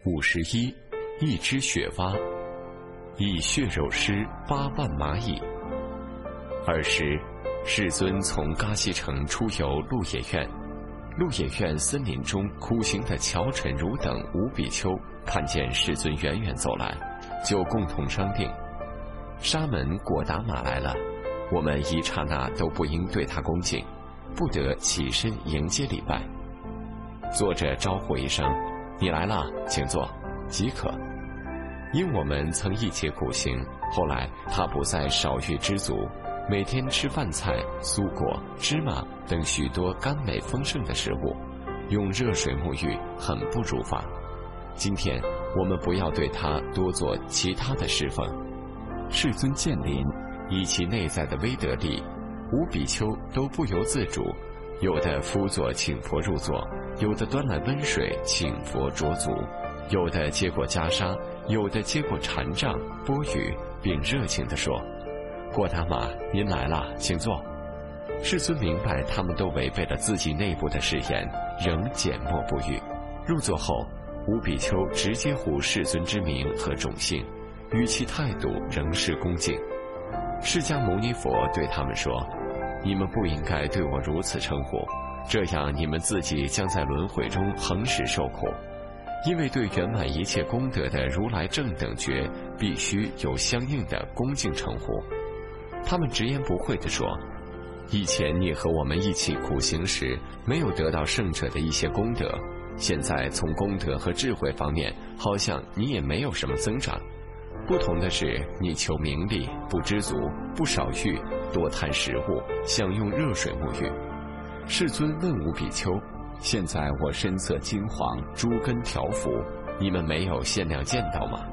51，一只雪蛙，以血肉施8万蚂蚁。20，世尊从嘎西城出游鹿野苑，鹿野苑森林中苦行的乔陈如等5比丘看见世尊远远走来，就共同商定：沙门果达玛来了，我们一刹那都不应对他恭敬，不得起身迎接礼拜。坐着招呼一声：你来了，请坐，即可。因我们曾一起苦行，后来他不再少欲知足，每天吃饭菜、蔬果、芝麻等许多甘美丰盛的食物，用热水沐浴，很不如法。今天我们不要对他多做其他的侍奉。世尊见临，以其内在的威德力，5比丘都不由自主，有的辅佐请佛入座，有的端来温水请佛濯足，有的接过袈裟，有的接过禅杖钵盂，并热情地说：果达玛，您来了，请坐。世尊明白他们都违背了自己内部的誓言，仍缄默不语。入座后，5比丘直接呼世尊之名和种姓，语气态度仍是恭敬。释迦牟尼佛对他们说：你们不应该对我如此称呼，这样你们自己将在轮回中恒时受苦。因为对圆满一切功德的如来正等觉，必须有相应的恭敬称呼。他们直言不讳地说：以前你和我们一起苦行时，没有得到圣者的一些功德，现在从功德和智慧方面，好像你也没有什么增长。不同的是，你求名利，不知足，不少欲，多贪食物，想用热水沐浴。世尊问5比丘：现在我身色金黄，诸根调伏，你们没有限量见到吗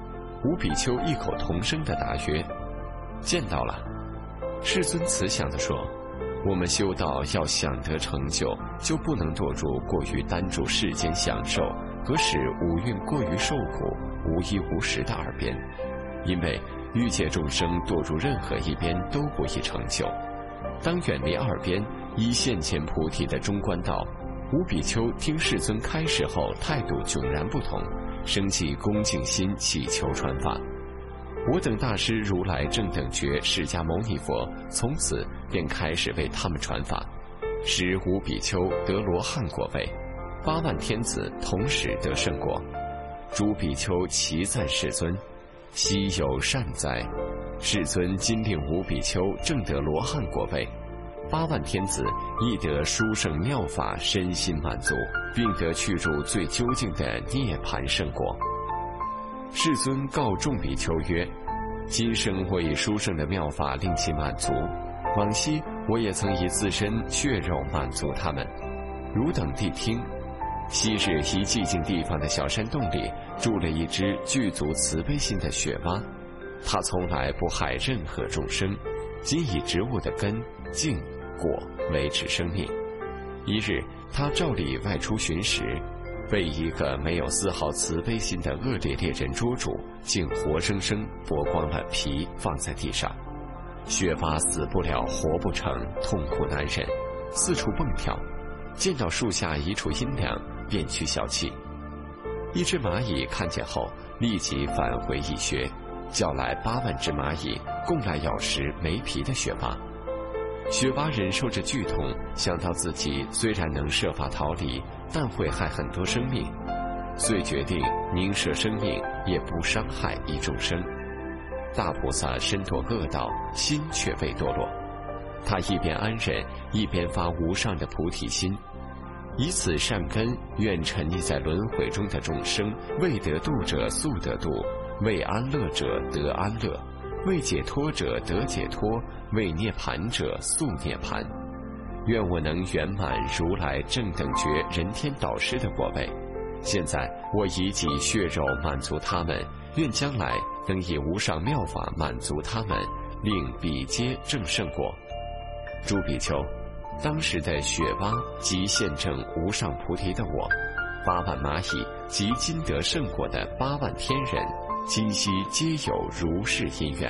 ？5比丘异口同声地答曰：见到了。世尊慈祥地说：我们修道要想得成就，就不能堕入过于单注世间享受和使五蕴过于受苦、无衣无食的二边，因为欲界众生堕入任何一边都不易成就。当远离二边，依现前菩提的中观道，5比丘听世尊开示后，态度迥然不同，升起恭敬心，祈求传法。我等大师如来正等觉释迦牟尼佛从此便开始为他们传法，使5比丘得罗汉果位，8万天子同时得圣果。诸比丘齐赞世尊：希有善哉！世尊今令5比丘正得罗汉果位，8万天子亦得殊胜妙法，身心满足，并得去入最究竟的涅槃圣果。世尊告众比丘曰：今生我以殊胜的妙法令其满足，往昔我也曾以自身血肉满足他们。汝等谛听，昔日一寂静地方的小山洞里住了一只具足慈悲心的雪蛙，它从来不害任何众生，仅以植物的根、茎、果维持生命。一日，它照例外出寻食，被一个没有丝毫慈悲心的恶劣猎人捉住，竟活生生剥光了皮放在地上。雪蛙死不了活不成，痛苦难忍，四处蹦跳，见到树下一处阴凉，便去小憩。一只蚂蚁看见后，立即返回蚁穴，叫来8万只蚂蚁，共来咬食没皮的雪蛙。雪蛙忍受着剧痛，想到自己虽然能设法逃离，但会害很多生命，遂决定宁舍生命，也不伤害一众生。大菩萨身堕恶道，心却未堕落，他一边安忍，一边发无上的菩提心，以此善根，愿沉溺在轮回中的众生，未得度者速得度，未安乐者得安乐，未解脱者得解脱，未涅槃者速涅槃。愿我能圆满如来正等觉人天导师的果位。现在我以己血肉满足他们，愿将来能以无上妙法满足他们，令彼皆正圣果。诸比丘，当时的雪蛙即现证无上菩提的我，8万蚂蚁及今得圣果的8万天人，今夕皆有如是因缘。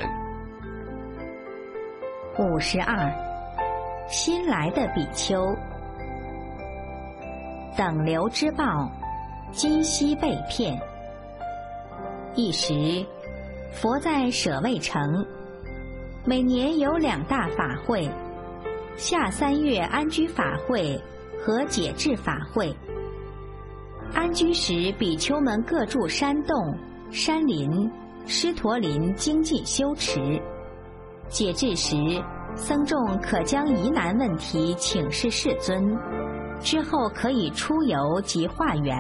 52，新来的比丘，等流之报， 今夕被骗。一时，佛在舍卫城，每年有2大法会：夏3月安居法会和解制法会。安居时，比丘们各住山洞、山林、狮驼林精进修持；解制时，僧众可将疑难问题请示世尊，之后可以出游及化缘。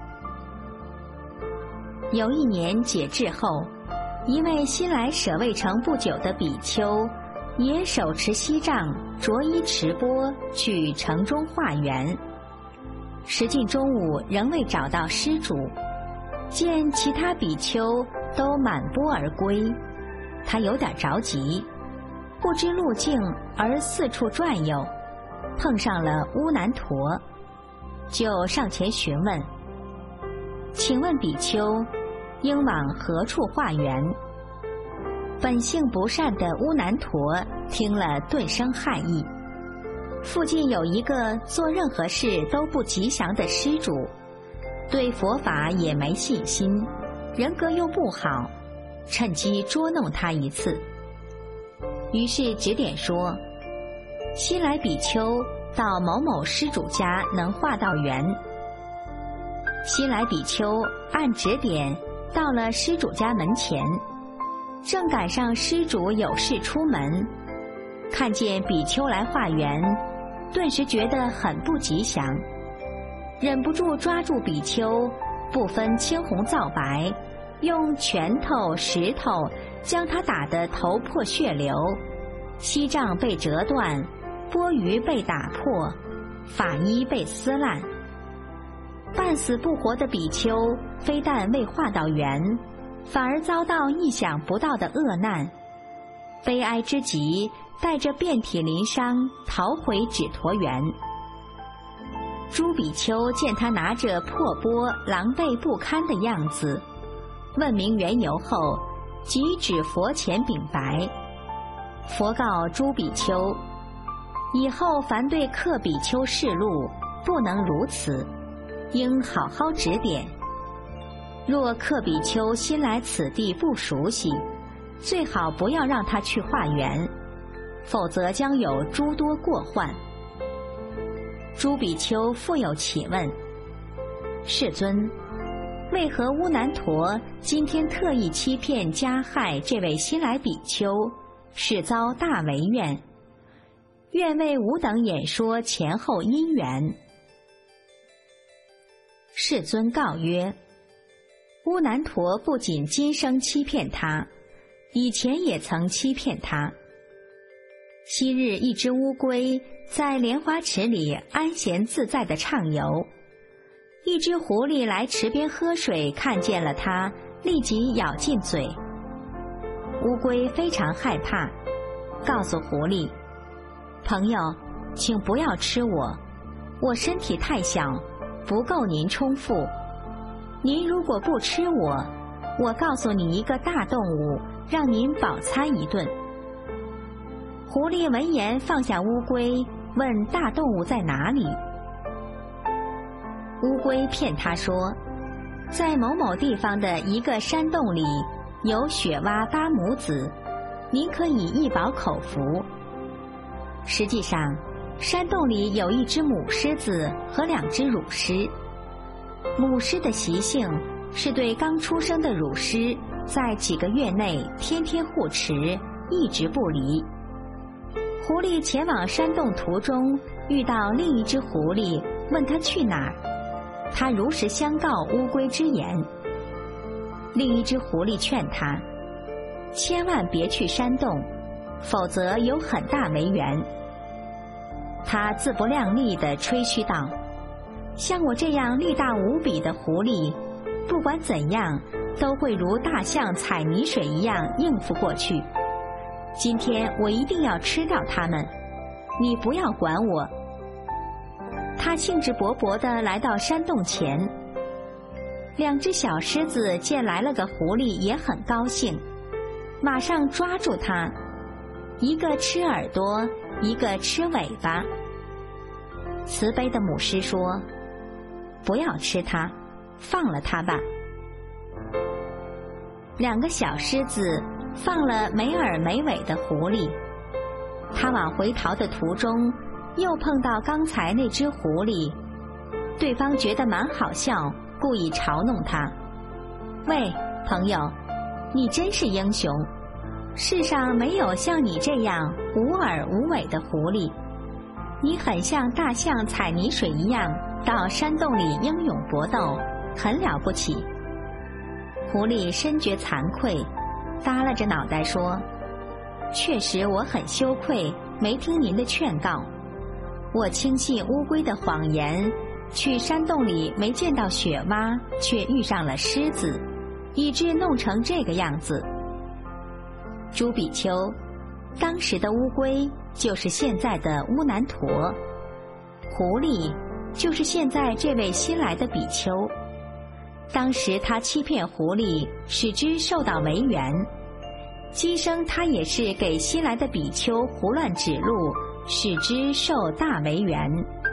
有一年解制后，一位新来舍卫城不久的比丘，也手持锡杖，着衣持钵，去城中化缘。时近中午，仍未找到施主，见其他比丘都满钵而归，他有点着急，不知路径而四处转悠，碰上了乌难陀，就上前询问：请问比丘应往何处化缘？本性不善的乌难陀听了顿生害意，附近有一个做任何事都不吉祥的施主，对佛法也没信心，人格又不好，趁机捉弄他一次。于是指点说：新来比丘到某某施主家能化到缘。新来比丘按指点到了施主家门前，正赶上施主有事出门，看见比丘来化缘，顿时觉得很不吉祥，忍不住抓住比丘，不分青红皂白，用拳头、石头将他打得头破血流，锡杖被折断，钵盂被打破，法衣被撕烂。半死不活的比丘非但未化到缘，反而遭到意想不到的恶难，悲哀之极，带着遍体鳞伤逃回指陀园。诸比丘见他拿着破钵狼狈不堪的样子，问明缘由后，即指佛前禀白。佛告诸比丘：以后凡对客比丘示路，不能如此，应好好指点。若客比丘新来此地不熟悉，最好不要让他去化缘，否则将有诸多过患。诸比丘复有启问：世尊，为何乌难陀今天特意欺骗加害这位新来比丘，是遭大违愿？愿为吾等演说前后因缘。世尊告曰：乌难陀不仅今生欺骗他，以前也曾欺骗他。昔日一只乌龟在莲花池里安闲自在地畅游，一只狐狸来池边喝水，看见了它，立即咬进嘴。乌龟非常害怕，告诉狐狸：朋友，请不要吃我，我身体太小，不够您充腹。您如果不吃我，我告诉你一个大动物，让您饱餐一顿。狐狸闻言放下乌龟，问大动物在哪里。乌龟骗他说，在某某地方的一个山洞里有雪蛙8母子，您可以一饱口福。实际上，山洞里有一只母狮子和2只乳狮。母狮的习性是对刚出生的乳狮在几个月内天天护持，一直不离。狐狸前往山洞途中遇到另一只狐狸，问他去哪儿，他如实相告乌龟之言。另一只狐狸劝他千万别去山洞，否则有很大违缘。他自不量力地吹嘘道：像我这样力大无比的狐狸，不管怎样都会如大象踩泥水一样应付过去。今天我一定要吃掉它们，你不要管我。他兴致勃勃地来到山洞前，2只小狮子见来了个狐狸，也很高兴，马上抓住它，一个吃耳朵，一个吃尾巴。慈悲的母狮说：不要吃它， 放了他吧。”两个小狮子放了没耳没尾的狐狸，他往回逃的途中，又碰到刚才那只狐狸，对方觉得蛮好笑，故意嘲弄他：“喂，朋友，你真是英雄，世上没有像你这样无耳无尾的狐狸，你很像大象踩泥水一样，到山洞里英勇搏斗，很了不起。”狐狸深觉惭愧，耷拉着脑袋说：“确实我很羞愧，没听您的劝告。我轻信乌龟的谎言，去山洞里没见到雪蛙，却遇上了狮子，以致弄成这个样子。朱比丘，当时的乌龟就是现在的乌难陀，狐狸就是现在这位新来的比丘。当时他欺骗狐狸，使之受到为缘，今生他也是给新来的比丘胡乱指路，使之受大为缘。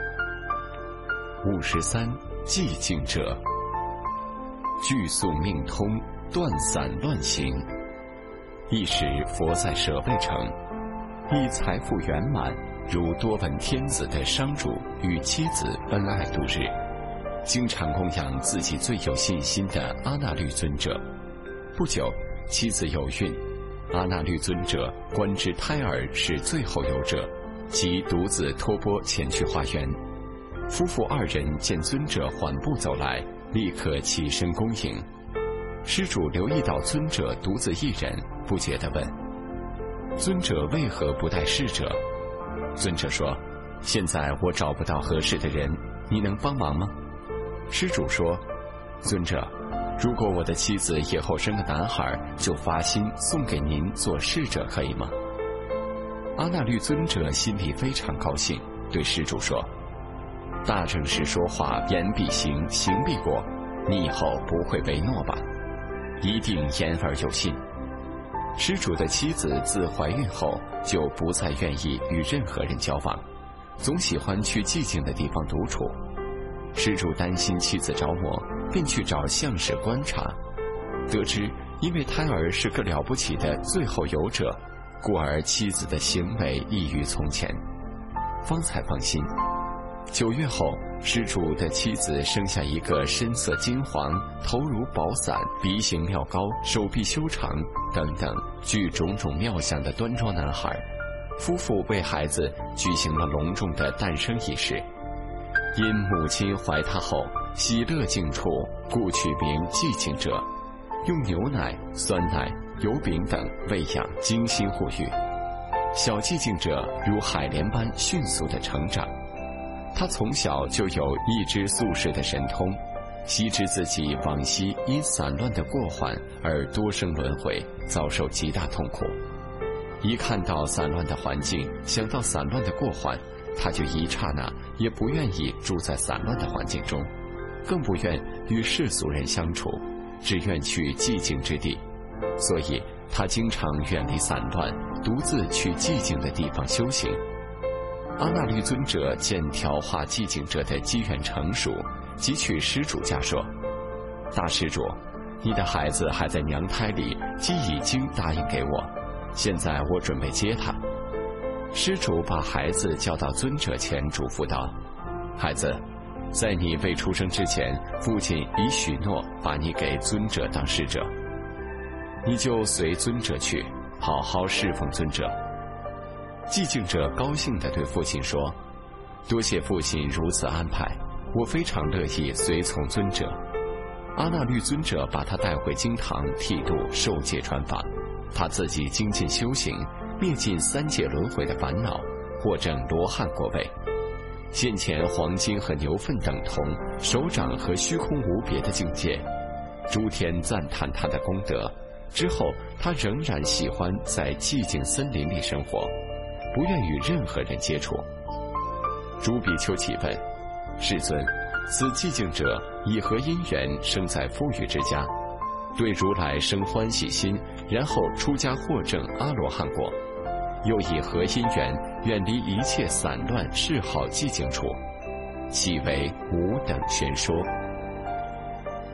53寂静者，具宿命通，断散乱行。一时佛在舍卫城，一财富圆满如多闻天子的商主与妻子恩爱度日，经常供养自己最有信心的阿那律尊者。不久，妻子有孕，阿那律尊者观知胎儿是最后有者，即独自托钵前去化缘。夫妇二人见尊者缓步走来，立刻起身恭迎。施主留意到尊者独自一人，不解地问：“尊者为何不带侍者？”尊者说：“现在我找不到合适的人，你能帮忙吗？”施主说：“尊者，如果我的妻子以后生个男孩，就发心送给您做侍者，可以吗？”阿那律尊者心里非常高兴，对施主说：“大正士说话，言必行，行必果，你以后不会违诺吧？一定言而有信。”施主的妻子自怀孕后就不再愿意与任何人交往，总喜欢去寂静的地方独处。施主担心妻子着魔，便去找相士观察，得知因为胎儿是个了不起的最后有者，故而妻子的行为异于从前，方才放心。9月后，施主的妻子生下一个身色金黄、头如宝伞、鼻形妙高、手臂修长等等具种种妙相的端庄男孩。夫妇为孩子举行了隆重的诞生仪式。因母亲怀他后喜乐静处，故取名寂静者，用牛奶、酸奶、油饼等喂养，精心护育。小寂静者如海莲般迅速地成长。他从小就有一知宿世的神通，悉知自己往昔因散乱的过患而多生轮回，遭受极大痛苦。一看到散乱的环境，想到散乱的过患，他就一刹那也不愿意住在散乱的环境中，更不愿与世俗人相处，只愿去寂静之地。所以他经常远离散乱，独自去寂静的地方修行。阿那律尊者见调化寂静者的机缘成熟，即去施主家说：“大施主，你的孩子还在娘胎里，即已经答应给我，现在我准备接他。”施主把孩子交到尊者前，嘱咐道：“孩子，在你未出生之前，父亲已许诺把你给尊者当侍者，你就随尊者去，好好侍奉尊者。”寂静者高兴地对父亲说：“多谢父亲如此安排，我非常乐意随从尊者。”阿那律尊者把他带回经堂剃度受戒传法，他自己精进修行，灭尽3界轮回的烦恼，获证罗汉果位。现前黄金和牛粪等同，手掌和虚空无别的境界，诸天赞叹他的功德。之后他仍然喜欢在寂静森林里生活，不愿与任何人接触。朱比丘启问：“世尊，此寂静者以何因缘生在富裕之家，对如来生欢喜心，然后出家获证阿罗汉果？又以何因缘远离一切散乱嗜好寂静处？岂为无等宣说？”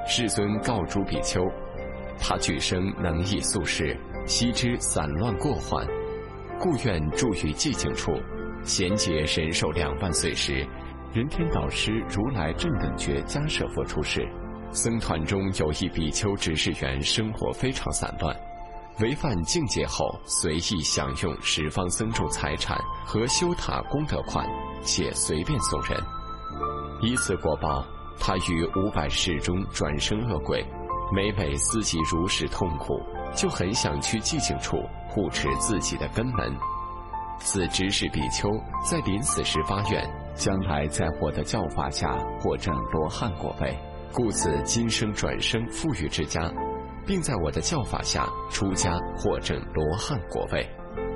世尊告诸比丘，他具生能益宿世，悉知散乱过患，故愿住于寂静处，贤劫人寿2万岁时，人天导师如来正等觉迦舍佛出世，僧团中有一比丘执事员，生活非常散乱，违犯境界后，随意享用十方僧众财产和修塔功德款，且随便送人。以此果报，他于500世中转生恶鬼，每每思及如是痛苦，就很想去寂静处护持自己的根门。此执事比丘在临死时发愿，将来在我的教法下获证罗汉果位，故此今生转生富裕之家，并在我的教法下出家获证罗汉果位。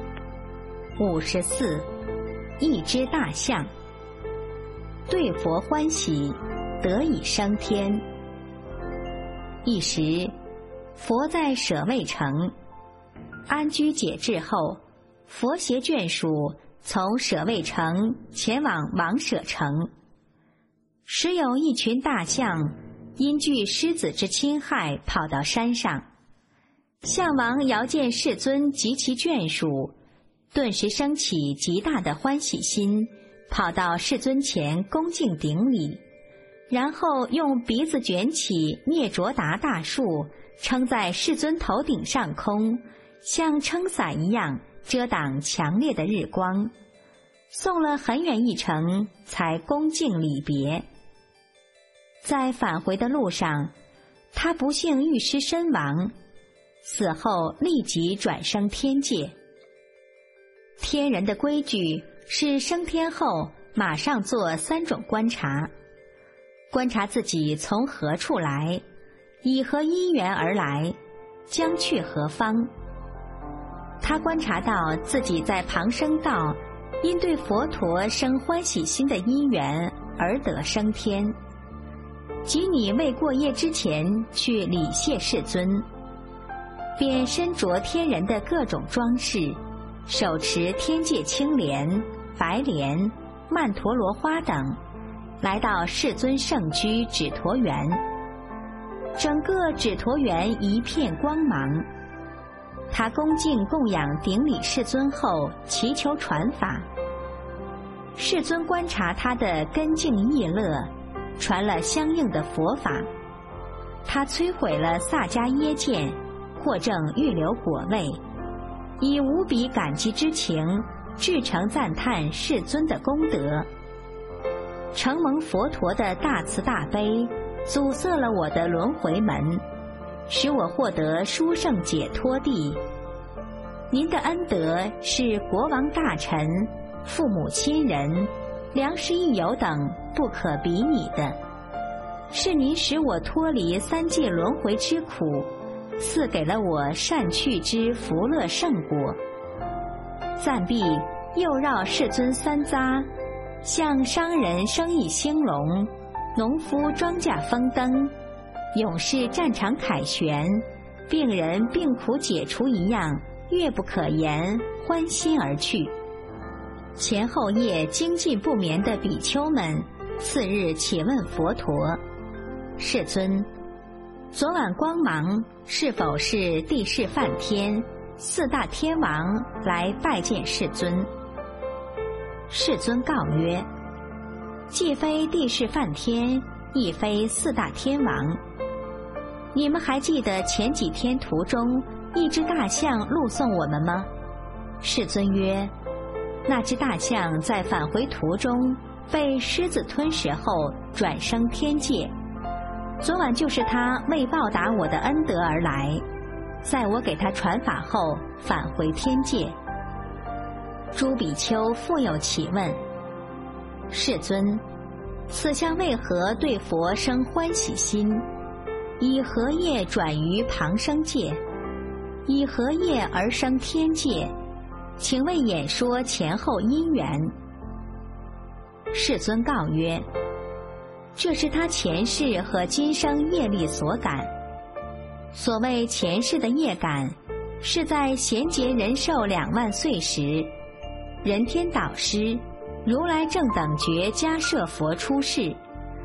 54. 一只大象，对佛欢喜，得以升天。一时，佛在舍卫城安居解制后，佛携眷属从舍卫城前往王舍城。时有一群大象因惧狮子之侵害，跑到山上。象王遥见世尊及其眷属，顿时升起极大的欢喜心，跑到世尊前恭敬顶礼，然后用鼻子卷起聂卓达大树，撑在世尊头顶上空，像撑伞一样遮挡强烈的日光，送了很远一程，才恭敬礼别。在返回的路上，他不幸遇尸身亡，死后立即转生天界。天人的规矩是升天后马上做3种观察：观察自己从何处来，以何因缘而来，将去何方。他观察到自己在旁生道因对佛陀生欢喜心的因缘而得升天，即你未过夜之前去礼谢世尊，便身着天人的各种装饰，手持天界青莲、白莲、曼陀罗花等，来到世尊圣居指陀园。整个指陀园一片光芒。他恭敬供养顶礼世尊后，祈求传法。世尊观察他的根净意乐，传了相应的佛法。他摧毁了萨迦耶见，获证预留果位，以无比感激之情，至诚赞叹世尊的功德。承蒙佛陀的大慈大悲，阻塞了我的轮回门，使我获得殊胜解脱地。您的恩德是国王大臣、父母亲人、良师益友等不可比拟的，是您使我脱离3界轮回之苦，赐给了我善趣之福乐胜果。赞毕，又绕世尊3匝，像商人生意兴隆，农夫庄稼丰登，勇士战场凯旋，病人病苦解除一样，乐不可言，欢欣而去。前后夜精进不眠的比丘们，次日启问佛陀：世尊，昨晚光芒是否是帝释梵天、4大天王来拜见世尊？世尊告曰：既非帝释梵天，亦非4大天王。你们还记得前几天途中一只大象路送我们吗？世尊曰：那只大象在返回途中被狮子吞食后转生天界，昨晚就是他为报答我的恩德而来，在我给他传法后返回天界。诸比丘复有其问：世尊，此象为何对佛生欢喜心？以何业转于旁生界？以何业而生天界？请为演说前后因缘。世尊告曰：这是他前世和今生业力所感。所谓前世的业感，是在贤劫人寿2万岁时，人天导师如来正等觉迦舍佛出世，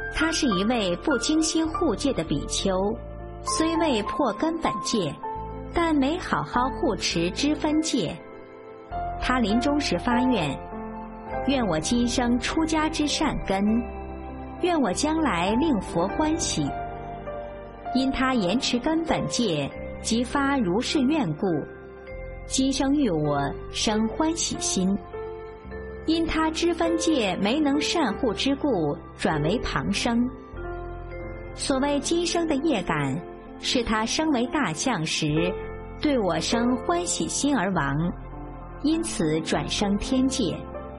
他是一位不精心护戒的比丘，虽未破根本戒，但没好好护持知分戒。他临终时发愿：愿我今生出家之善根，愿我将来令佛欢喜。因他延迟根本戒，即发如是愿故，今生欲我生欢喜心。因他知分戒没能善护之故，转为旁生。所谓今生的业感，是他生为大象时，对我生欢喜心而亡，因此转生天界。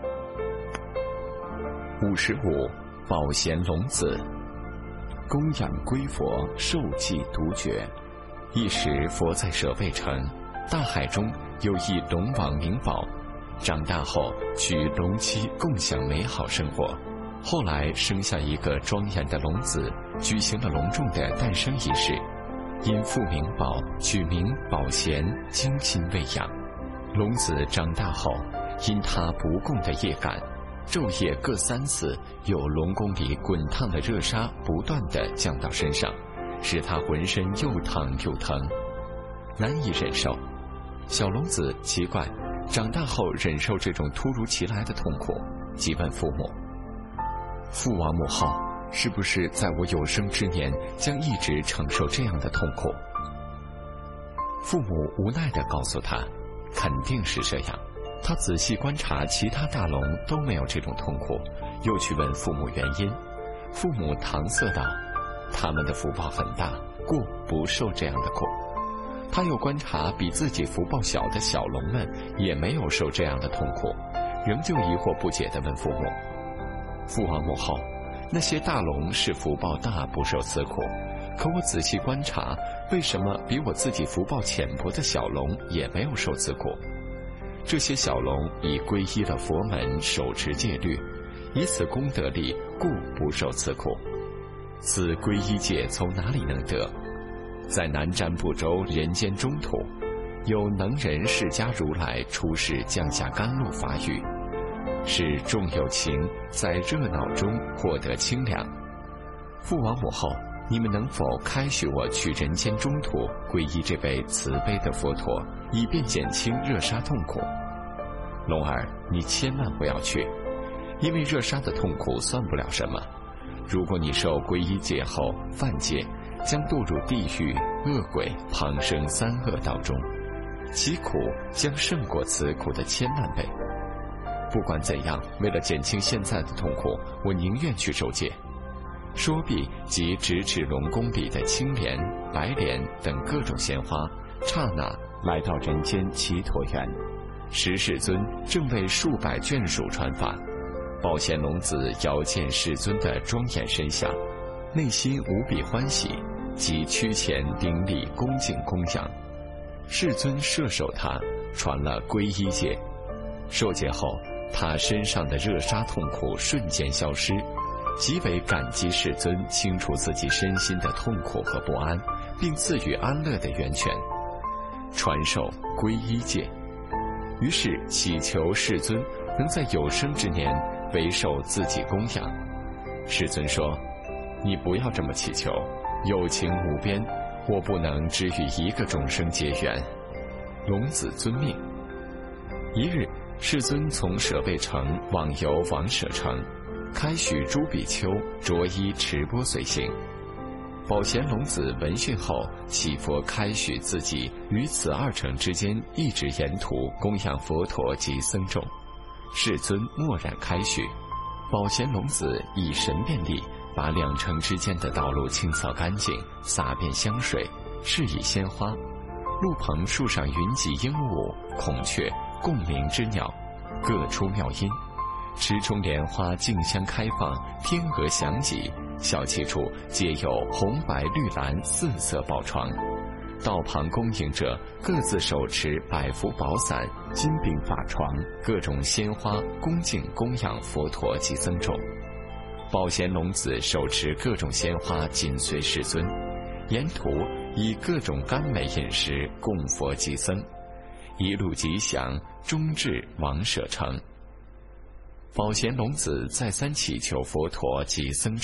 55宝贤龙子，供养归佛，受记独觉。一时佛在舍卫城，大海中有一龙王名宝，长大后娶龙妻，共享美好生活。后来生下一个庄严的龙子，举行了隆重的诞生仪式，因父名宝，取名宝贤，精心喂养。龙子长大后，因他不共的业感，昼夜各3次，有龙宫里滚烫的热沙不断地降到身上，使他浑身又烫又疼，难以忍受。小龙子奇怪，长大后忍受这种突如其来的痛苦，即问父母：父王母后，是不是在我有生之年将一直承受这样的痛苦？父母无奈地告诉他，肯定是这样。他仔细观察其他大龙都没有这种痛苦，又去问父母原因。父母搪塞道：他们的福报很大，故不受这样的苦。他又观察比自己福报小的小龙们，也没有受这样的痛苦，仍旧疑惑不解地问父母：父王母后，那些大龙是福报大，不受此苦，可我仔细观察，为什么比我自己福报浅薄的小龙也没有受此苦？这些小龙已皈依了佛门，手持戒律，以此功德力，故不受此苦。此皈依戒从哪里能得？在南瞻部洲人间中土，有能人释迦如来出世降下甘露法雨，使众有情在热闹中获得清凉。父王母后，你们能否开许我去人间中土皈依这位慈悲的佛陀，以便减轻热沙痛苦？龙儿，你千万不要去，因为热沙的痛苦算不了什么。如果你受皈依戒后犯戒，将堕入地狱、恶鬼、旁生3恶道中，其苦将胜过此苦的1000万倍。不管怎样，为了减轻现在的痛苦，我宁愿去受戒。说毕，即直指龙宫里的青莲、白莲等各种鲜花，刹那来到人间祇陀园。时世尊正为数百眷属传法，宝贤龙子遥见世尊的庄严身相，内心无比欢喜，即趋前顶礼恭敬供养。世尊摄受他，传了皈依戒。受戒后，他身上的热沙痛苦瞬间消失，极为感激世尊清除自己身心的痛苦和不安，并赐予安乐的源泉，传授皈依戒。于是祈求世尊能在有生之年为受自己供养。世尊说：你不要这么祈求，有情无边，我不能只与一个众生结缘。龙子遵命。一日，世尊从舍卫城往游王舍城，开许诸比丘着衣持钵随行。宝贤龙子闻讯后，祈佛开许自己于此2城之间一直沿途供养佛陀及僧众。世尊默然开许，宝贤龙子以神变力，把2城之间的道路清扫干净，洒遍香水，饰以鲜花。路棚树上云集鹦鹉、孔雀、共鸣之鸟，各出妙音。池中莲花竞相开放，天鹅翔集，小憩处皆有红白绿蓝4色宝床。道旁供应者各自手持百福宝伞、金柄法床，各种鲜花恭敬供养佛陀及僧众。宝贤龙子手持各种鲜花紧随世尊，沿途以各种甘美饮食供佛及僧，一路吉祥，终至王舍城。宝贤龙子再三祈求佛陀及僧众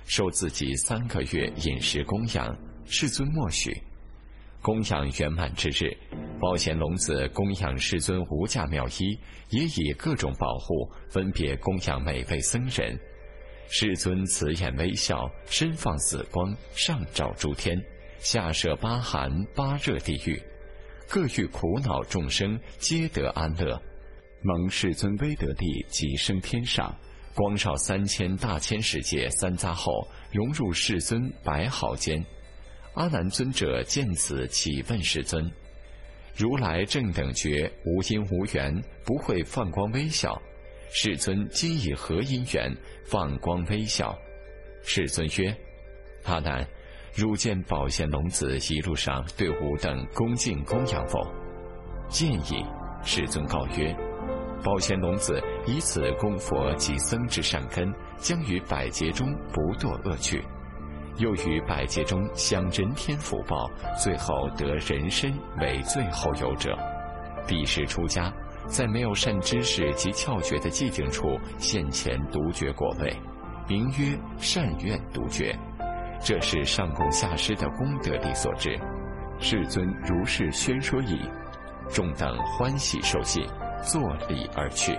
受自己3个月饮食供养，世尊默许。供养圆满之日，宝贤龙子供养世尊无价妙衣，也以各种宝护分别供养每位僧人。世尊慈眼微笑，身放紫光，上照诸天，下摄8寒8热地狱，各欲苦恼众生皆得安乐。蒙世尊威德地即升天上，光照3000大千世界3匝后，融入世尊白毫间。阿难尊者见此，启问世尊：如来正等觉无因无缘，不会放光微笑，世尊今以何因缘放光微笑？世尊曰：阿难，汝见宝贤龙子一路上对吾等恭敬供养否？见矣。世尊告曰：宝贤龙子以此供佛及僧之善根，将于百劫中不堕恶趣，又于百劫中享人天福报，最后得人身为最后有者，彼时出家，在没有善知识及窍诀的寂静处现前独觉果位，名曰善愿独觉。这是上供下施的功德力所致。世尊如是宣说已，众等欢喜受信，作礼而去。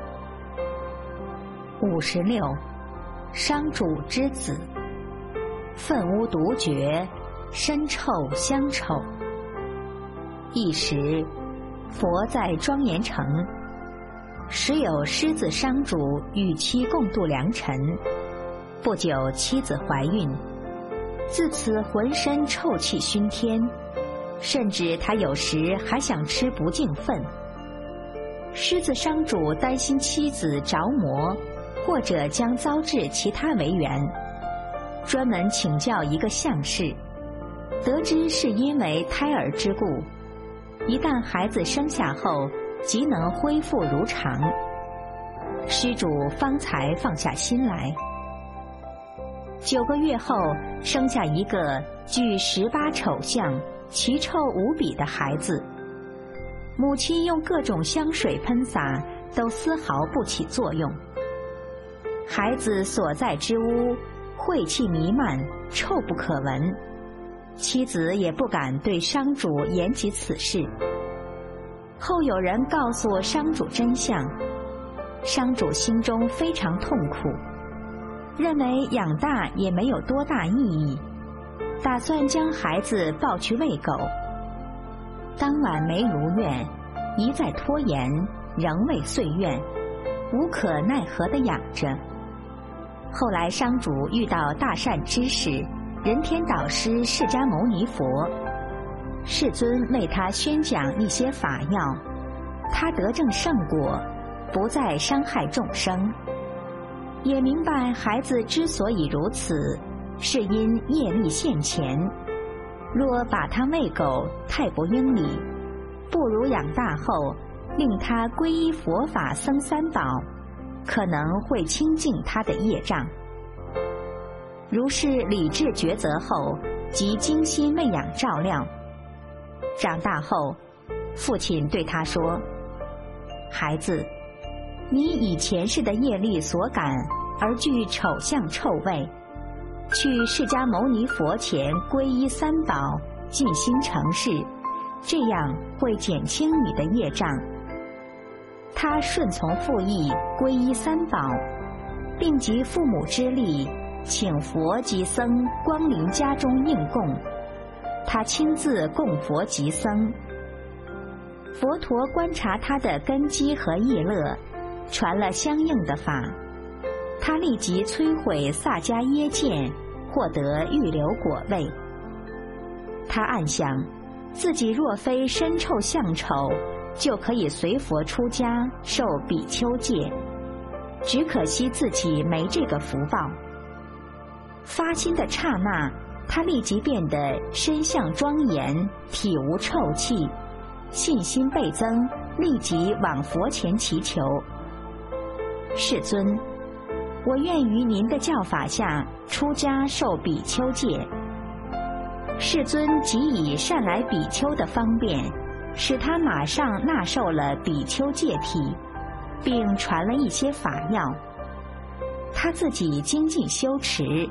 56. 商主之子，粪污独觉，身臭香臭。一时，佛在庄严城，时有狮子商主与妻共度良辰。不久，妻子怀孕，自此浑身臭气熏天，甚至他有时还想吃不净粪。狮子商主担心妻子着魔，或者将遭致其他为缘，专门请教一个相士，得知是因为胎儿之故，一旦孩子生下后，即能恢复如常。施主方才放下心来。9个月后，生下一个具18丑相、奇臭无比的孩子。母亲用各种香水喷洒，都丝毫不起作用。孩子所在之屋晦气弥漫，臭不可闻。妻子也不敢对商主言及此事。后有人告诉商主真相，商主心中非常痛苦，认为养大也没有多大意义，打算将孩子抱去喂狗。当晚没如愿，一再拖延，仍未遂愿，无可奈何地养着。后来商主遇到大善知识人天导师释迦牟尼佛，世尊为他宣讲一些法要，他得证圣果，不再伤害众生。也明白孩子之所以如此，是因业力现前，若把他喂狗太不应理，不如养大后令他皈依佛法僧3宝，可能会清净他的业障。如是理智抉择后，即精心喂养照料。长大后，父亲对他说：孩子，你以前世的业力所感而具丑相臭味，去释迦牟尼佛前皈依3宝，尽心诚事，这样会减轻你的业障。他顺从父意，皈依3宝，并集父母之力，请佛及僧光临家中应供，他亲自供佛及僧。佛陀观察他的根基和意乐，传了相应的法，他立即摧毁萨迦耶见，获得预流果位。他暗想，自己若非身臭相丑，就可以随佛出家，受比丘戒，只可惜自己没这个福报。发心的刹那，他立即变得身相庄严，体无臭气，信心倍增，立即往佛前祈求：世尊，我愿于您的教法下出家受比丘戒。世尊即以善来比丘的方便，使他马上纳受了比丘戒体，并传了一些法要。他自己精进修持，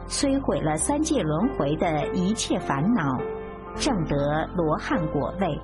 摧毁了3界轮回的一切烦恼，证得罗汉果位。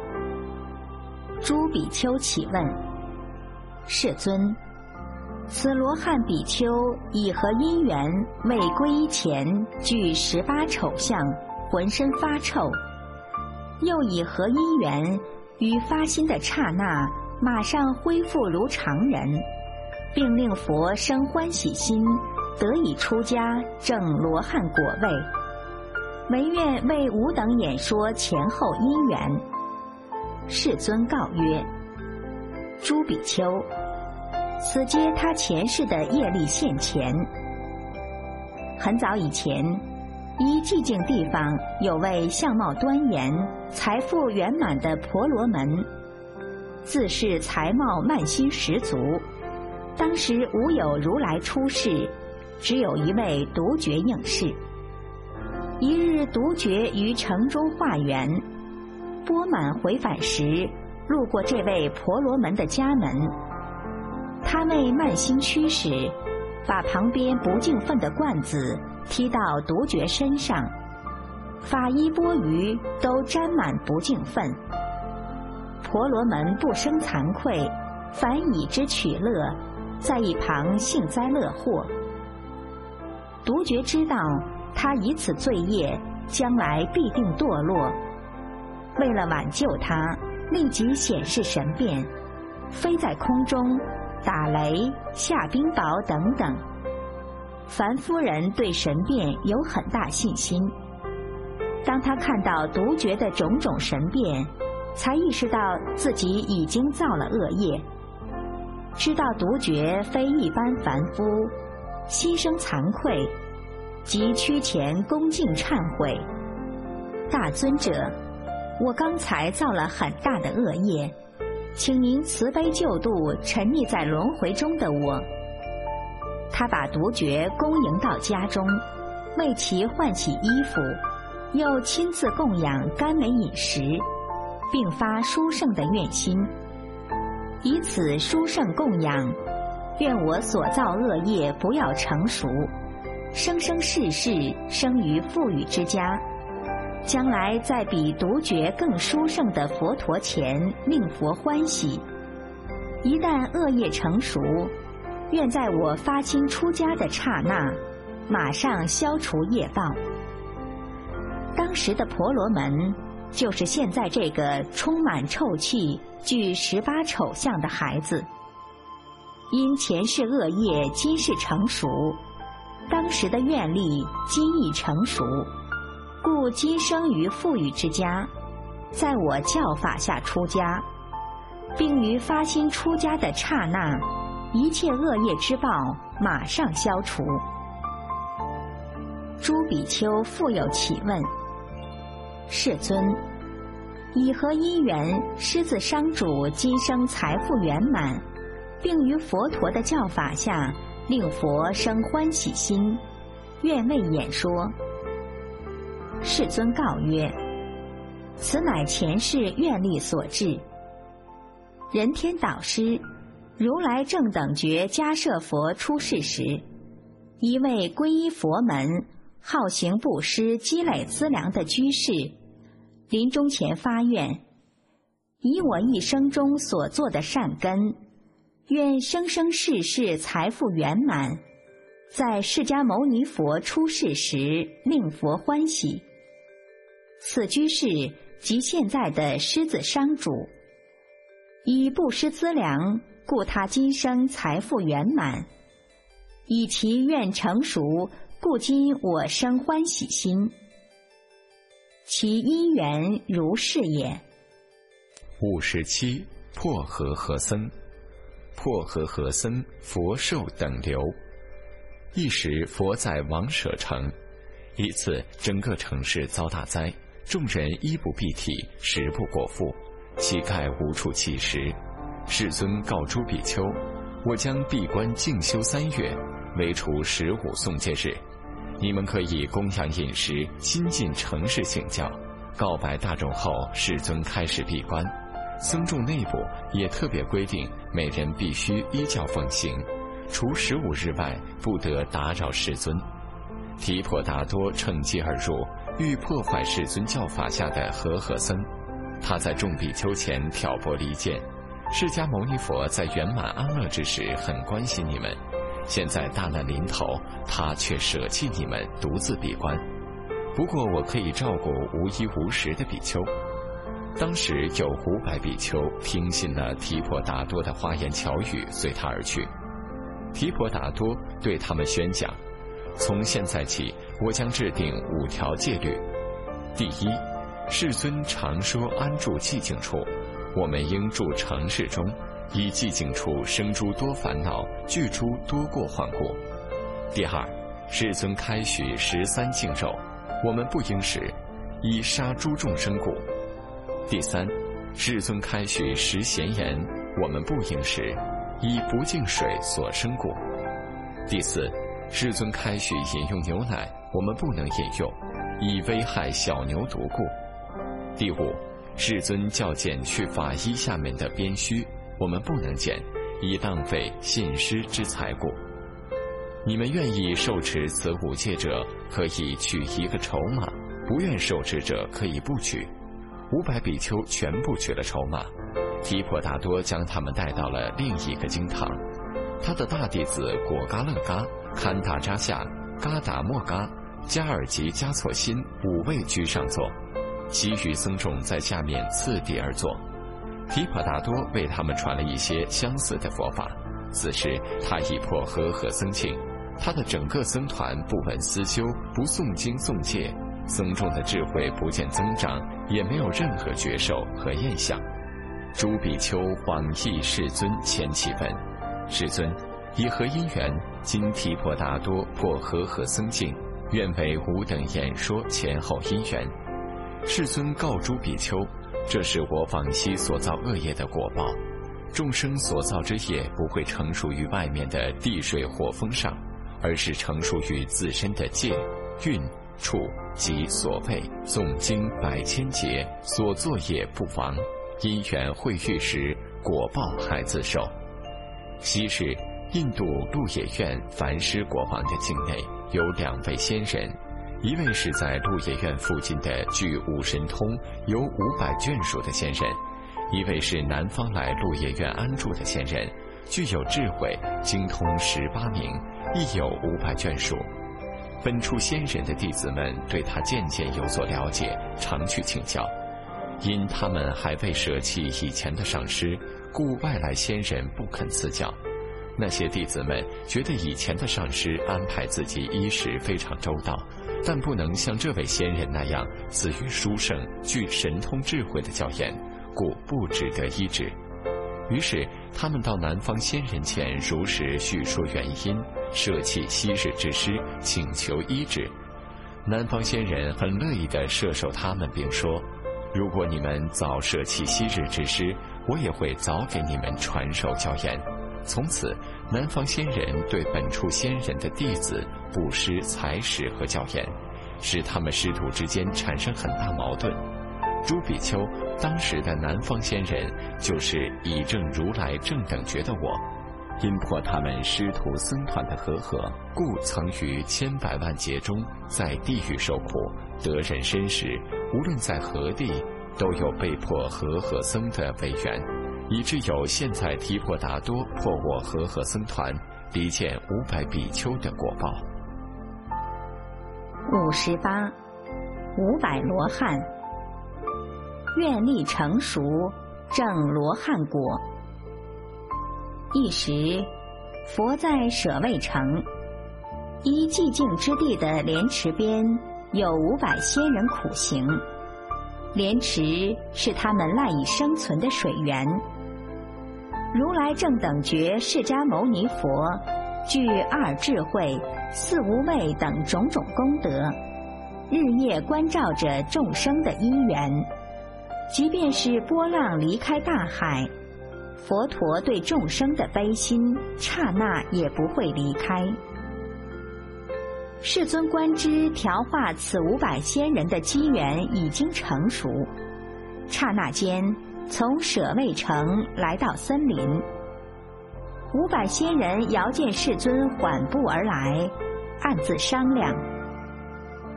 诸比丘启问：世尊，此罗汉比丘以何因缘为皈依前具18丑相，浑身发臭，又以何因缘于发心的刹那马上恢复如常人，并令佛生欢喜心，得以出家证罗汉果位？唯愿为吾等演说前后因缘。世尊告曰：诸比丘，此皆他前世的业力现前。很早以前，一寂静地方有位相貌端严、财富圆满的婆罗门，自是才貌慢心十足。当时无有如来出世，只有一位独觉应世。一日，独觉于城中化缘，钵满回返时，路过这位婆罗门的家门。他为慢心驱使，把旁边不净粪的罐子踢到独觉身上，法衣钵盂都沾满不净粪。婆罗门不生惭愧，反以之取乐，在一旁幸灾乐祸。独觉知道他以此罪业将来必定堕落，为了挽救他，立即显示神变，飞在空中，打雷、下冰雹等等。凡夫人对神变有很大信心。当他看到独觉的种种神变，才意识到自己已经造了恶业，知道独觉非一般凡夫，心生惭愧，即趋前恭敬忏悔：大尊者，我刚才造了很大的恶业，请您慈悲救度沉溺在轮回中的我。他把独觉恭迎到家中，为其换洗衣服，又亲自供养甘美饮食，并发殊胜的愿心。以此殊胜供养，愿我所造恶业不要成熟，生生世世生于富裕之家，将来在比独觉更殊胜的佛陀前令佛欢喜。一旦恶业成熟，愿在我发心出家的刹那，马上消除业报。当时的婆罗门就是现在这个充满臭气、具18丑相的孩子。因前世恶业今世成熟，当时的愿力今已成熟，故今生于富裕之家，在我教法下出家，并于发心出家的刹那，一切恶业之报马上消除。诸比丘复有启问：世尊，以何因缘狮子商主今生财富圆满，并于佛陀的教法下令佛生欢喜心，愿为演说？世尊告曰：此乃前世愿力所致。人天导师如来正等觉迦摄佛出世时，一位皈依佛门、好行布施、积累资粮的居士，临终前发愿：以我一生中所做的善根，愿生生世世财富圆满，在释迦牟尼佛出世时令佛欢喜。此居士即现在的狮子商主，以布施资粮，故他今生财富圆满；以其愿成熟，故今我生欢喜心。其因缘如是也。 57破和合僧。破和合僧佛寿等流。一时佛在王舍城，一次整个城市遭大灾，众人衣不蔽体，食不果腹，乞丐无处乞食。世尊告诸比丘：我将闭关静修3月，为除15诵戒日，你们可以供养饮食，亲近城市请教。告白大众后，世尊开始闭关。僧众内部也特别规定，每人必须依教奉行，除15日外不得打扰世尊。 提婆达多趁机而入，欲破坏世尊教法下的和合僧。他在众比丘前挑拨离间。释迦牟尼佛在圆满安乐之时很关心你们，现在大难临头，他却舍弃你们，独自闭关。不过我可以照顾无衣无食的比丘。当时有500比丘听信了提婆达多的花言巧语，随他而去。提婆达多对他们宣讲：从现在起，我将制定5条戒律。第一，世尊常说安住寂静处，我们应住城市中，以寂静处生诸多烦恼，具诸多过患故。第二，世尊开许13净肉，我们不应食，以杀诸众生故。第三，世尊开许10咸盐，我们不应食，以不净水所生故。第四，世尊开许饮用牛奶，我们不能饮用，以危害小牛犊故。第五，世尊教剪去法衣下面的边须，我们不能剪，以浪费信施之财故。你们愿意受持此5戒者，可以取1个筹码；不愿受持者，可以不取。500比丘全部取了筹码。提婆达多将他们带到了另一个经堂，他的大弟子果嘎勒嘎、堪达扎夏、嘎达莫嘎、加尔吉加措辛5位居上座，其余僧众在下面次第而坐。提婆达多为他们传了一些相似的佛法。此时他已破和合僧境，他的整个僧团不闻思修，不诵经诵戒，僧众的智慧不见增长，也没有任何觉受和厌想。诸比丘往诣世尊前启问：世尊，以何因缘，今提婆达多破和合僧境，愿为吾等演说前后因缘。世尊告诸比丘：这是我往昔所造恶业的果报。众生所造之业不会成熟于外面的地水火风上，而是成熟于自身的戒、运、处及所谓诵经100千劫，所作业不亡，因缘会遇时，果报还自受。昔日印度鹿野苑梵师国王的境内有2位仙人，一位是在鹿野苑附近的具5神通有500眷属的仙人，一位是南方来鹿野苑安住的仙人，具有智慧，精通18名，亦有500眷属。本处仙人的弟子们对他渐渐有所了解，常去请教。因他们还未舍弃以前的上师，故外来仙人不肯赐教。那些弟子们觉得以前的上师安排自己衣食非常周到，但不能像这位仙人那样赐予殊胜、具神通智慧的教言，故不值得依止。于是他们到南方仙人前如实叙说原因，舍弃昔日之师，请求医治。南方仙人很乐意地摄受他们，并说：如果你们早舍弃昔日之师，我也会早给你们传授教言。从此南方仙人对本处仙人的弟子布施财食和教言，使他们师徒之间产生很大矛盾。诸比丘，当时的南方仙人就是以正如来正等觉的我，因破他们师徒僧团的和合，故曾于千百万劫中在地狱受苦，得人身时，无论在何地，都有被迫和合僧的为缘，以致有现在提婆达多破我和合僧团，离间500比丘的果报。 58. 500罗汉，愿力成熟，证罗汉果。一时，佛在舍卫城，一寂静之地的莲池边，有500仙人苦行。莲池是他们赖以生存的水源。如来正等觉释迦牟尼佛具2智慧、4无畏等种种功德，日夜关照着众生的因缘。即便是波浪离开大海，佛陀对众生的悲心刹那也不会离开。世尊观之调化此500仙人的机缘已经成熟，刹那间从舍卫城来到森林。500仙人遥见世尊缓步而来，暗自商量，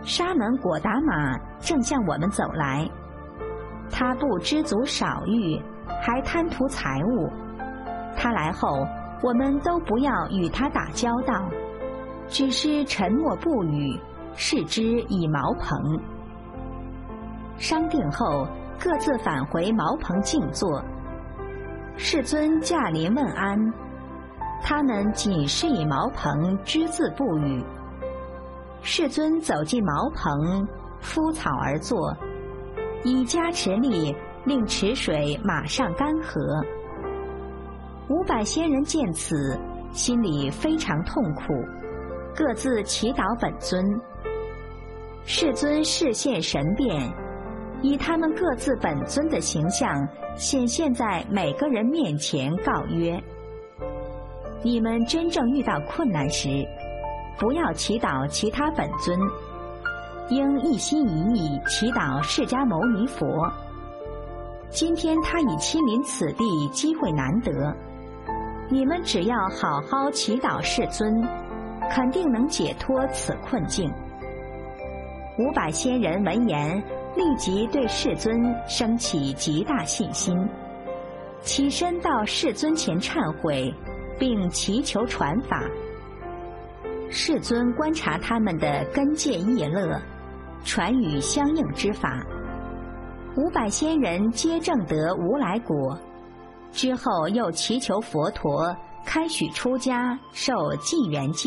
沙门果达玛正向我们走来，他不知足少欲，还贪图财物。他来后，我们都不要与他打交道，只是沉默不语，视之以茅棚。商定后，各自返回茅棚静坐。世尊驾临问安，他们仅是以茅棚，只字不语。世尊走进茅棚，敷草而坐，以加持力令池水马上干涸。500仙人见此，心里非常痛苦，各自祈祷本尊。世尊视线神变，以他们各自本尊的形象显现在每个人面前，告曰：你们真正遇到困难时，不要祈祷其他本尊，应一心一意祈祷释迦牟尼佛。今天他已亲临此地，机会难得，你们只要好好祈祷世尊，肯定能解脱此困境。500仙人闻言，立即对世尊升起极大信心，起身到世尊前忏悔，并祈求传法。世尊观察他们的根戒业乐，传语相应之法。500仙人皆证得无来果，之后又祈求佛陀开许出家，受纪元戒。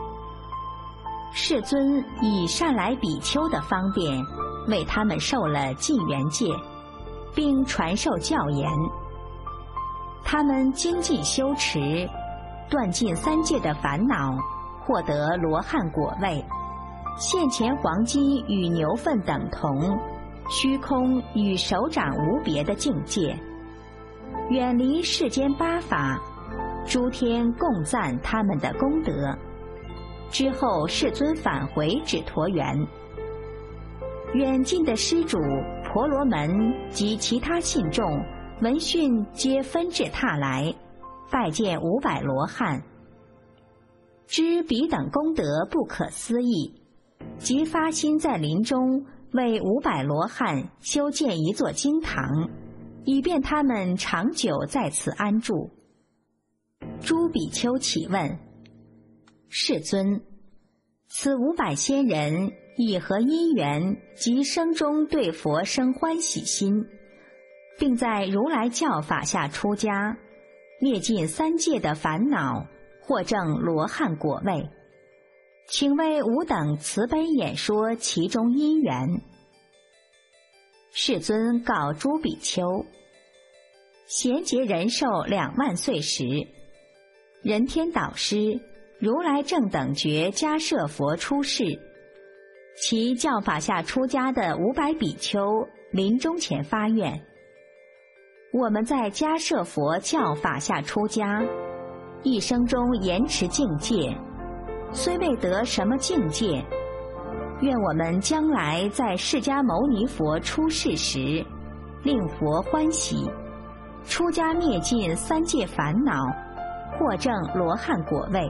世尊以善来比丘的方便，为他们受了纪元戒，并传授教言。他们精进修持，断尽3界的烦恼，获得罗汉果位，现前黄金与牛粪等同，虚空与手掌无别的境界，远离世间8法，诸天共赞他们的功德。之后世尊返回指陀园，远近的施主婆罗门及其他信众闻讯，皆纷至沓来，拜见500罗汉，知彼等功德不可思议，即发心在林中为500罗汉修建一座经堂，以便他们长久在此安住。诸比丘启问：世尊，此500仙人以何因缘及生中对佛生欢喜心，并在如来教法下出家，灭尽3界的烦恼，获证罗汉果位？请为吾等慈悲演说其中因缘。世尊告诸比丘：贤劫人寿2万岁时，人天导师如来正等觉迦摄佛出世，其教法下出家的500比丘临终前发愿：我们在迦摄佛教法下出家，一生中严持境界，虽未得什么境界，愿我们将来在释迦牟尼佛出世时，令佛欢喜，出家灭尽3界烦恼，获证罗汉果位。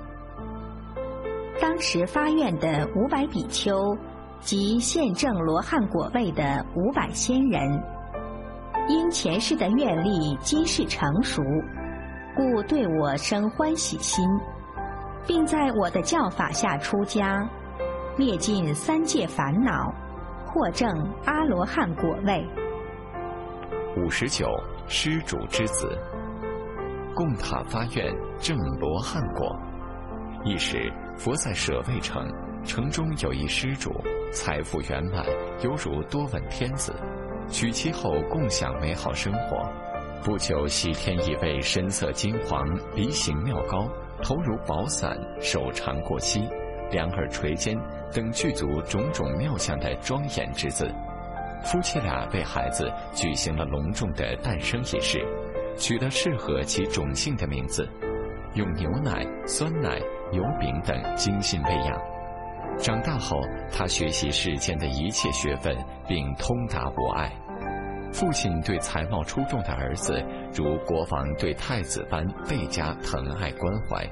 当时发愿的500比丘及现证罗汉果位的500仙人，因前世的愿力今世成熟，故对我生欢喜心，并在我的教法下出家，灭尽3界烦恼，获证阿罗汉果位。 59施主之子，供塔发愿证罗汉果。一时佛在舍卫城，城中有一施主，财富圆满，犹如多闻天子，娶妻后共享美好生活。不久西天一位身色金黄，梨形妙高，头如宝伞，手长过膝，两耳垂肩等具足种种妙相的庄严之姿。夫妻俩为孩子举行了隆重的诞生仪式，取了适合其种姓的名字，用牛奶、酸奶、油饼等精心喂养。长大后，他学习世间的一切学问，并通达博爱。父亲对才貌出众的儿子，如国王对太子般倍加疼爱关怀，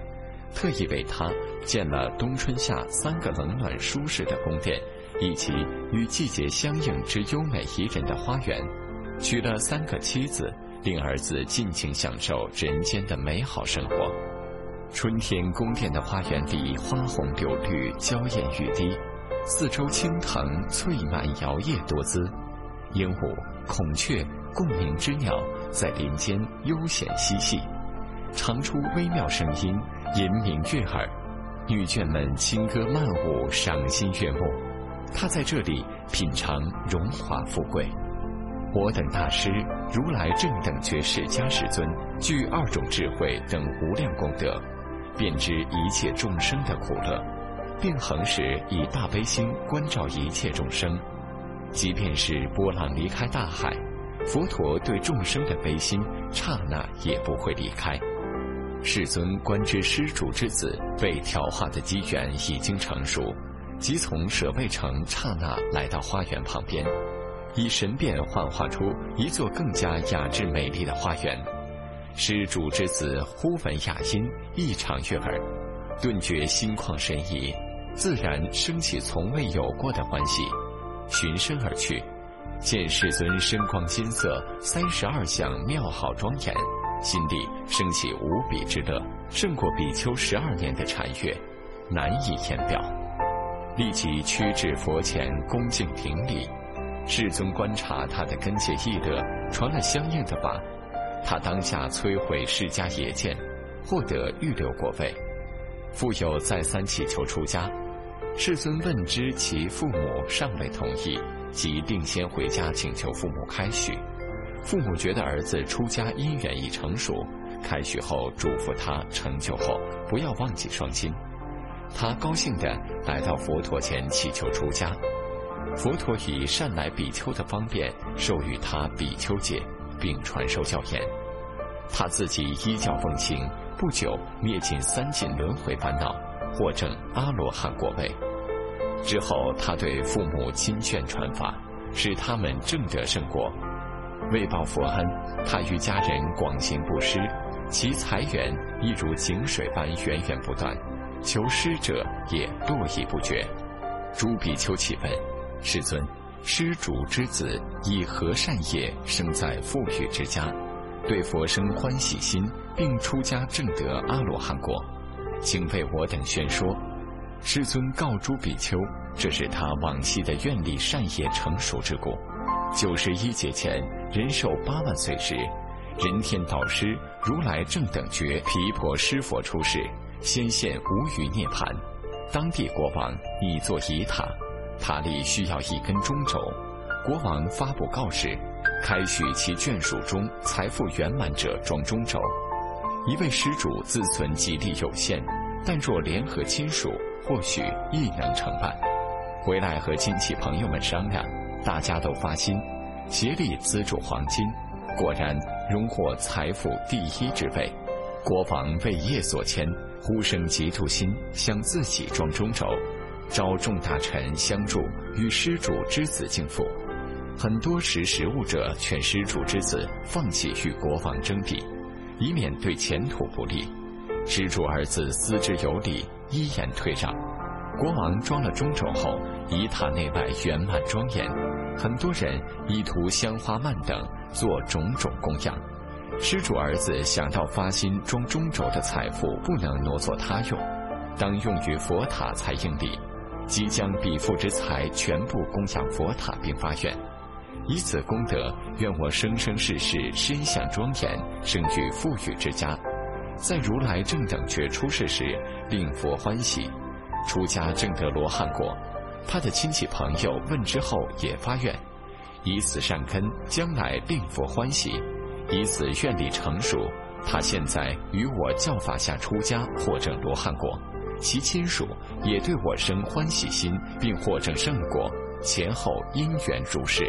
特意为他建了冬春夏3个冷暖舒适的宫殿，以及与季节相应之优美宜人的花园，娶了3个妻子，令儿子尽情享受人间的美好生活。春天宫殿的花园里花红柳绿，娇艳欲滴，四周青藤翠蔓摇曳多姿，鹦鹉、孔雀、共鸣之鸟在林间悠闲嬉戏，常出微妙声音，吟鸣悦耳。女眷们轻歌曼舞，赏心悦目。她在这里品尝荣华富贵。我等大师，如来正等觉释迦世尊，具2种智慧等无量功德，便知一切众生的苦乐，并恒时以大悲心关照一切众生。即便是波浪离开大海，佛陀对众生的悲心刹那也不会离开。世尊观知施主之子被调化的机缘已经成熟，即从舍卫城刹那来到花园旁边，以神变幻化出一座更加雅致美丽的花园。施主之子忽闻雅音，异常悦耳，顿觉心旷神怡，自然升起从未有过的欢喜，循声而去，见世尊身光金色，32相妙好庄严，心里升起无比之乐，胜过比丘12年的禅悦，难以言表。立即趋至佛前恭敬顶礼。世尊观察他的根结意乐，传了相应的法，他当下摧毁释迦耶见，获得预留果位。复有再三祈求出家，世尊问知其父母尚未同意，即定先回家请求父母开许。父母觉得儿子出家因缘已成熟，开许后嘱咐他成就后不要忘记双亲。他高兴地来到佛陀前祈求出家。佛陀以善来比丘的方便授予他比丘戒，并传授教言。他自己依教奉行，不久灭尽3尽轮回烦恼，获证阿罗汉果位。之后他对父母亲眷传法，使他们正得圣果。为报佛恩，他与家人广行布施，其财源亦如井水般源源不断，求施者也络绎不绝。诸比丘启问世尊，施主之子以何善业生在富裕之家，对佛生欢喜心，并出家证得阿罗汉果，请为我等宣说。世尊告诸比丘，这是他往昔的愿力善业成熟之故。91劫前，人寿8万岁时，人天导师如来正等觉毗婆尸佛出世，先现无余涅盘。当地国王拟作仪塔，塔里需要1根中轴。国王发布告示，开许其眷属中财富圆满者装中轴。一位施主自存极力有限，但若联合亲属，或许亦能成办。回来和亲戚朋友们商量，大家都发心，协力资助黄金，果然荣获财富第1之位。国王为业所牵，忽生嫉妒心，想自己装中轴，召众大臣相助，与施主之子竞富。很多识时务者劝施主之子放弃与国王争比，以免对前途不利。施主儿子思之有理，依言退让。国王装了中轴后，仪塔内外圆满庄严，很多人以涂香花蔓等做种种供养。施主儿子想到发心装中轴的财富不能挪作他用，当用于佛塔才应理，即将彼富之财全部供养佛塔，并发愿，以此功德，愿我生生世世身相庄严，生于富裕之家，在如来正等觉出世时令佛欢喜，出家证得罗汉果。他的亲戚朋友问之后也发愿，以此善根将来令佛欢喜，以此愿力成熟，他现在于我教法下出家，获证罗汉果，其亲属也对我生欢喜心，并获证圣果，前后因缘如是。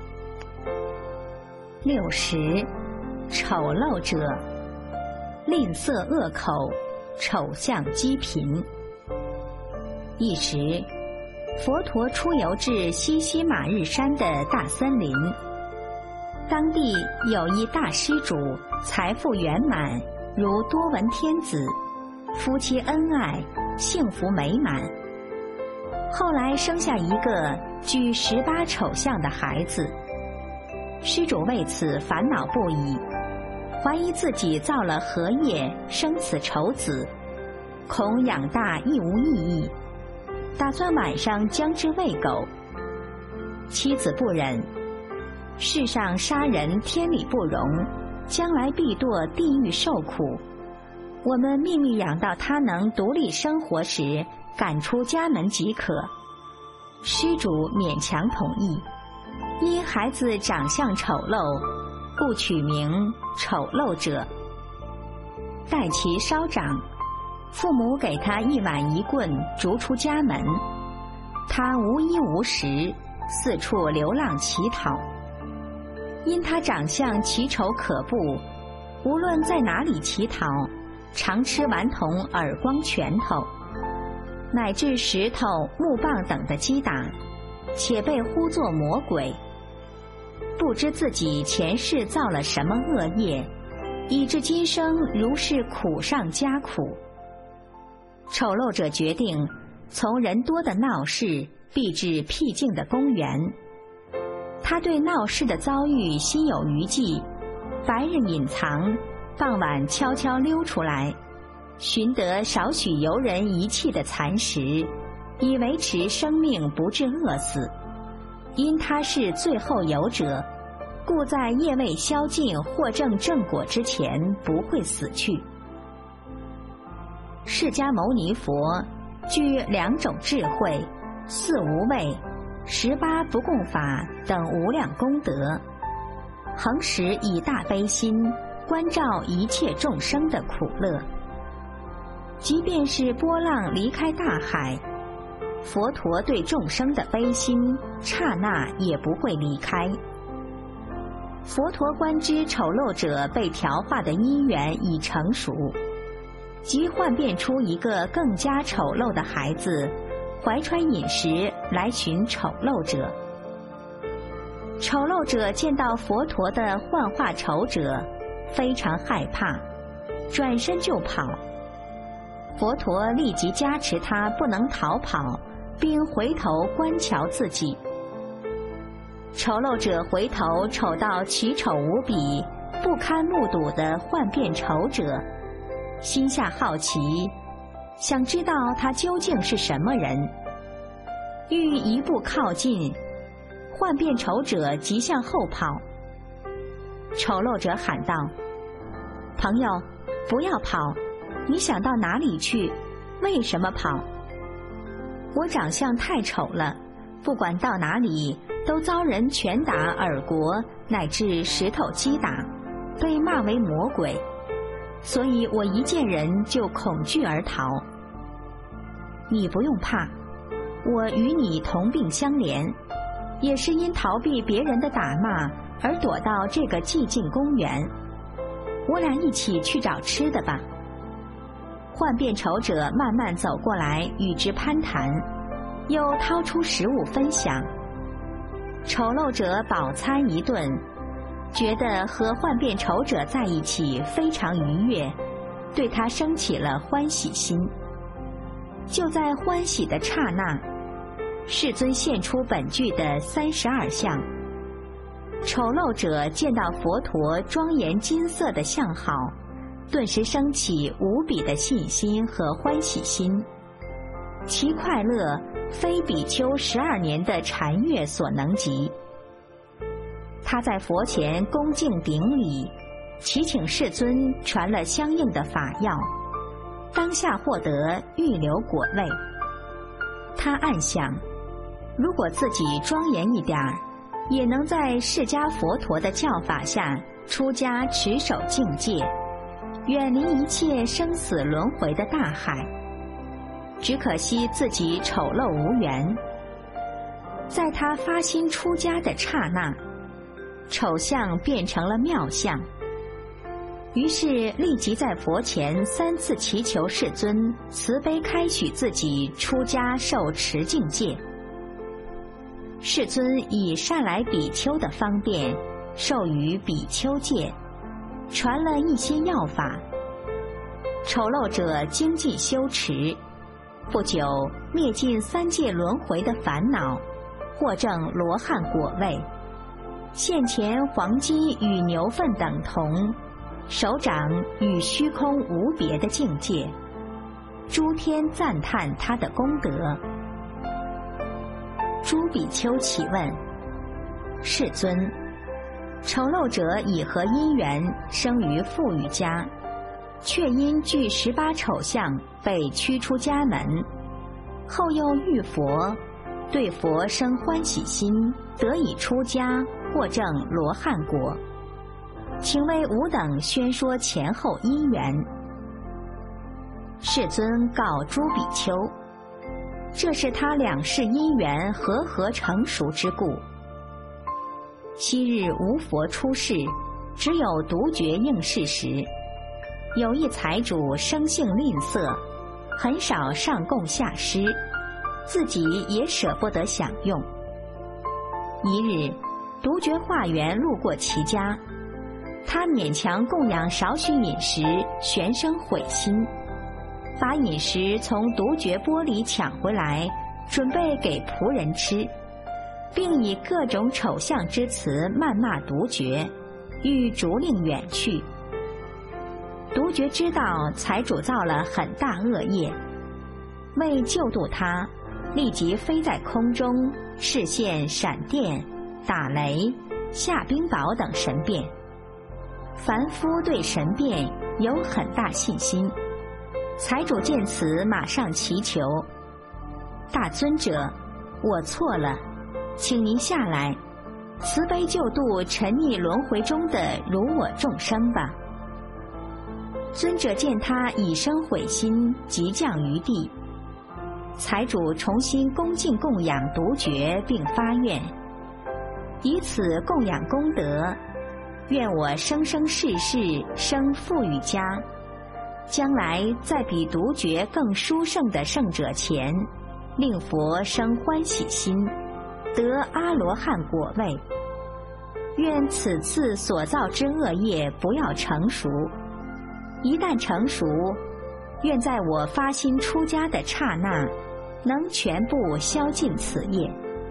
60. 丑陋者，吝啬恶口，丑相积贫。一时，佛陀出游至西西马日山的大森林，当地有一大施主，财富圆满，如多闻天子， 夫妻恩爱，幸福美满。后来生下一个具18丑相的孩子，施主为此烦恼不已，怀疑自己造了何业生此丑子，恐养大亦无意义，打算晚上将之喂狗。妻子不忍，世上杀人天理不容，将来必堕地狱受苦。我们秘密养到他能独立生活时，赶出家门即可。施主勉强同意，因孩子长相丑陋，故取名丑陋者。待其稍长，父母给他一碗1棍，逐出家门。他无衣无食，四处流浪乞讨。因他长相奇丑可怖，无论在哪里乞讨，常吃顽童耳光拳头，乃至石头、木棒等的击打，且被呼作魔鬼。不知自己前世造了什么恶业，以致今生如是苦上加苦。丑陋者决定从人多的闹市避至僻静的公园。他对闹市的遭遇心有余悸，白日隐藏，傍晚悄悄溜出来，寻得少许游人遗弃的残食，以维持生命不致饿死。因他是最后游者，故在业未消尽或证正果之前不会死去。释迦牟尼佛具2种智慧、4无畏、18不共法等无量功德，恒时以大悲心关照一切众生的苦乐。即便是波浪离开大海，佛陀对众生的悲心刹那也不会离开。佛陀观知丑陋者被调化的因缘已成熟，即幻变出一个更加丑陋的孩子，怀揣饮食来寻丑陋者。丑陋者见到佛陀的幻化丑者，非常害怕，转身就跑。佛陀立即加持他不能逃跑，并回头观瞧自己。丑陋者回头瞅到奇丑无比、不堪目睹的幻变丑者，心下好奇，想知道他究竟是什么人。欲一步靠近，幻变丑者即向后跑。丑陋者喊道：“朋友，不要跑，你想到哪里去？为什么跑？我长相太丑了，不管到哪里都遭人拳打、耳掴，乃至石头击打，被骂为魔鬼，所以我一见人就恐惧而逃。你不用怕，我与你同病相怜，也是因逃避别人的打骂而躲到这个寂静公园。我俩一起去找吃的吧。”幻变丑者慢慢走过来与之攀谈，又掏出食物分享。丑陋者饱餐一顿，觉得和幻变丑者在一起非常愉悦，对他生起了欢喜心。就在欢喜的刹那，世尊现出本具的32相。丑陋者见到佛陀庄严金色的相好，顿时升起无比的信心和欢喜心，其快乐非比丘12年的禅悦所能及。他在佛前恭敬顶礼，祈请世尊传了相应的法药，当下获得预流果位。他暗想，如果自己庄严一点儿，也能在释迦佛陀的教法下出家持守境界，远离一切生死轮回的大海。只可惜自己丑陋无缘。在他发心出家的刹那，丑相变成了妙相，于是立即在佛前3次祈求世尊慈悲开许自己出家受持境界。世尊以善来比丘的方便，授予比丘戒，传了一些药法。 丑陋者精进修持，不久灭尽三界轮回的烦恼，获证罗汉果位。现前黄金与牛粪等同，手掌与虚空无别的境界，诸天赞叹他的功德。诸比丘启问：世尊，丑陋者以何因缘生于富裕家，却因具18丑相被驱出家门，后又遇佛，对佛生欢喜心，得以出家，获证罗汉果。请为吾等宣说前后因缘。世尊告诸比丘，这是他两世因缘和合成熟之故。昔日无佛出世，只有独觉应世时，有一财主生性吝啬，很少上供下施，自己也舍不得享用。一日，独觉化缘路过其家，他勉强供养少许饮食，旋生悔心，把饮食从独觉钵里抢回来，准备给仆人吃，并以各种丑相之词谩骂独觉，欲逐令远去。独觉知道财主造了很大恶业，为救度他，立即飞在空中，示现闪电、打雷、下冰雹等神变。凡夫对神变有很大信心，财主见此，马上祈求：大尊者，我错了，请您下来，慈悲救度沉溺轮回中的如我众生吧。尊者见他以生悔心，即降于地。财主重新恭敬供养独觉，并发愿：以此供养功德，愿我生生世世生富裕家，将来在比独觉更殊胜的圣者前，令佛生欢喜心，得阿罗汉果位。愿此次所造之恶业不要成熟，一旦成熟，愿在我发心出家的刹那，能全部消尽此业。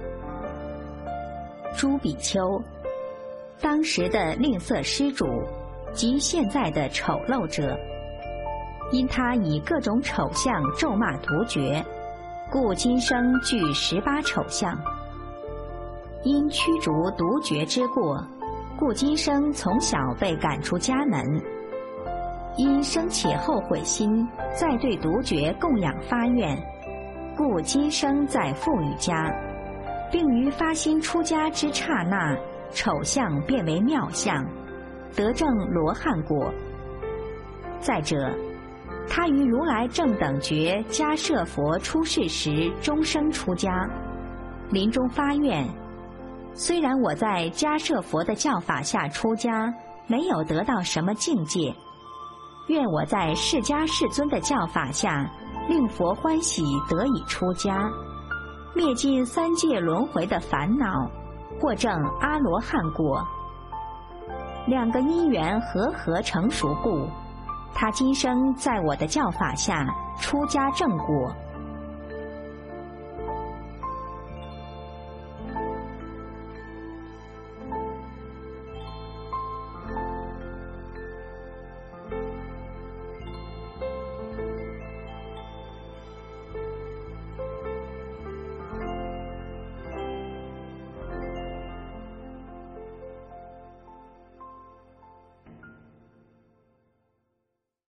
诸比丘，当时的吝啬施主及现在的丑陋者，因他以各种丑相咒骂独觉，故今生具18丑相。因驱逐独觉之过，故今生从小被赶出家门。因生起后悔心，再对独觉供养发愿，故今生在富裕家，并于发心出家之刹那，丑相变为妙相，得证罗汉果。再者，他于如来正等觉迦摄佛出世时终生出家，临终发愿：虽然我在迦摄佛的教法下出家，没有得到什么境界，愿我在释迦世尊的教法下，令佛欢喜，得以出家，灭尽三界轮回的烦恼，获证阿罗汉果。两个因缘和合成熟故，他今生在我的教法下出家正果。